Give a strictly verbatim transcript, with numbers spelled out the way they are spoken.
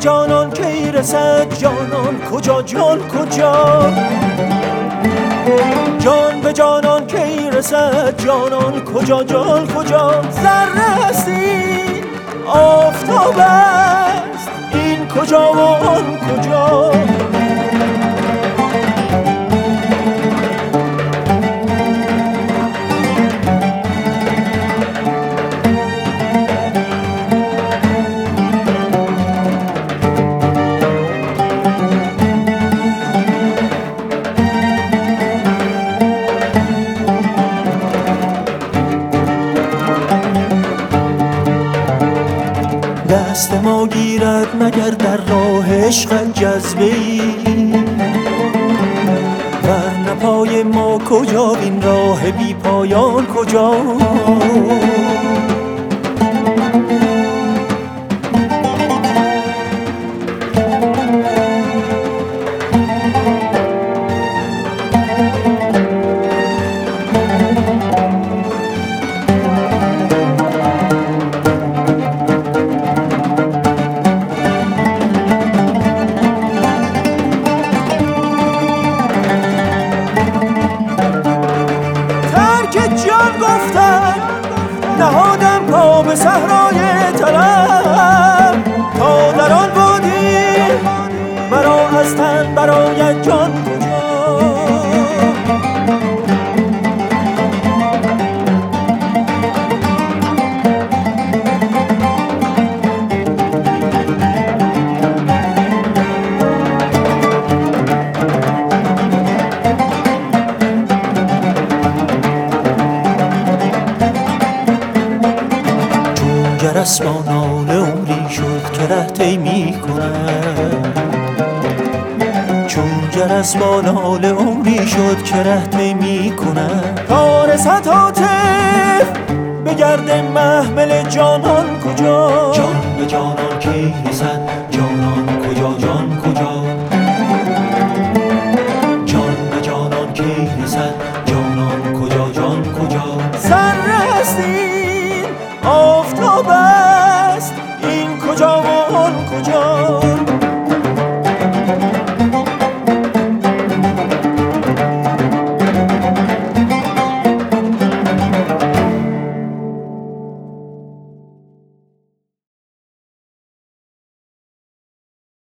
جانان کی رسد، جانان کجا، جان کجا؟ جان به جانان کی رسد، جانان کجا، جان کجا؟ ذره هستی آفتاب است، این کجا و آن کجا؟ دست ما گیرد مگر در راه عشق جذبه‌ای، ورنه پای ما کجا، این راه بی پایان کجا؟ نهادم پا به صحرای طلب، تا در آن وادی مرا از تن برای جان کجا؟ جرس با ناله عمری شد که ره طی می کند، چون جرس با ناله عمری شد که ره طی می کند، تا رسد هاتف به گرد محمل جانان کجا؟ جان به جانان کی رسد،